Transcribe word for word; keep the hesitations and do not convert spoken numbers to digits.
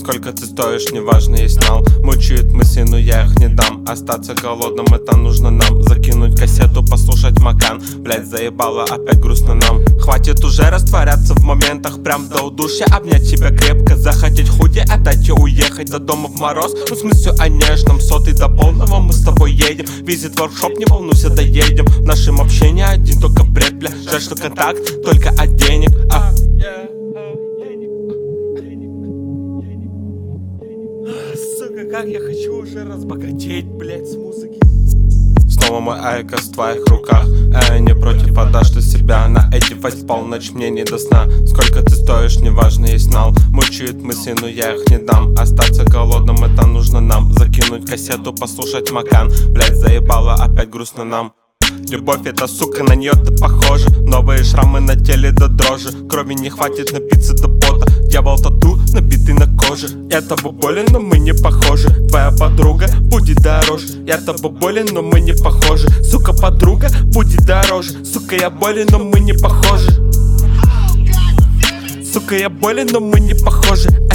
Сколько ты стоишь, неважно, есть нал. Мучают мысли, но я их не дам. Остаться голодным, это нужно нам. Закинуть кассету, послушать Макан. Блять, заебало, опять грустно нам. Хватит уже растворяться в моментах, прям до удушья. Обнять тебя крепко, захотеть худи, отдать и уехать до дома в мороз. Ну в смысле о нежном, сотый до полного мы с тобой едем. Визит воркшоп, не волнуйся, доедем. В нашем общении один только бред, бля. Жаль, что контакт только от денег, а. Сука, как я хочу уже разбогатеть, блять, с музыки. Снова мой айкос в твоих руках. Эй, не против, отдашь ты себя на эти фейс полночь, мне не до сна. Сколько ты стоишь, неважно, есть нал. Мучают мысли, но я их не дам. Остаться голодным, это нужно нам. Закинуть кассету, послушать Макан. Блять, заебало, опять грустно нам. Любовь это, сука, на нее ты похожа. Новые шрамы на теле до дрожи. Крови не хватит напиться до пота. Дьявол тату, набитый на коже. Я тобой болен, но мы не похожи. Твоя подруга будет дороже. Я тобой болен, но мы не похожи. Сука, подруга будет дороже. Сука, я болен, но мы не похожи. Сука, я болен, но мы не похожи.